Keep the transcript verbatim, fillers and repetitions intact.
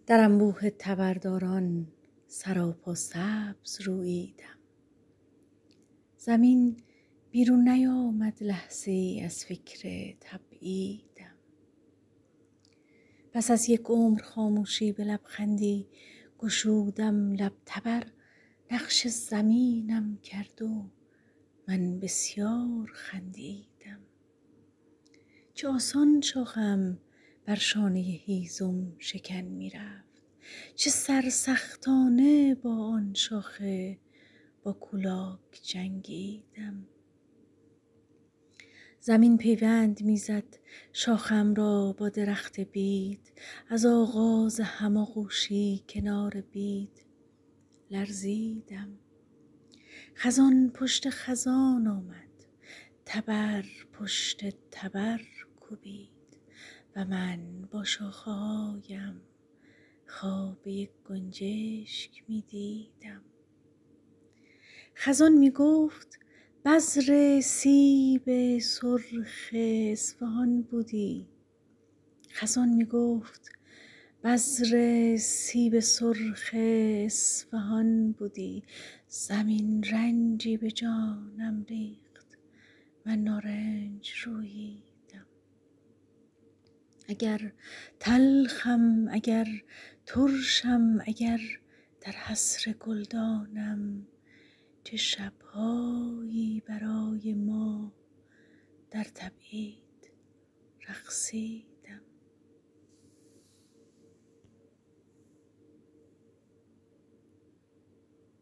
در انبوه تبرداران سراپا سبز روییدم. زمین بیرون نیامد لحظه ای از فکر تبعیدم. پس از یک عمر خاموشی به لبخندی گشودم لب. تبر نقش زمینم کرد و من بسیار خندیدم. چه آسان شاخم بر شانه هیزم شکن می رفت، چه سرسختانه با آن شاخه با کولاک جنگیدم. زمین پیوند می زد شاخم را با درخت بید، از آغاز هماغوشی کنار بید لرزیدم. خزان پشت خزان آمد، تبر پشت تبر کوبید و من با شاخه هایم خواب یک گنجشک می دیدم. خزان می گفت بذر سیب سرخ اصفهان بودی. خزان می گفت بذر سیب سرخ اصفهان بودی. زمین رنجی به جانم ریخت، من نارنج روییدم. اگر تلخم اگر ترشم اگر در حصر گلدانم، چه شبهایی برای ما در تبعید رقصیدم.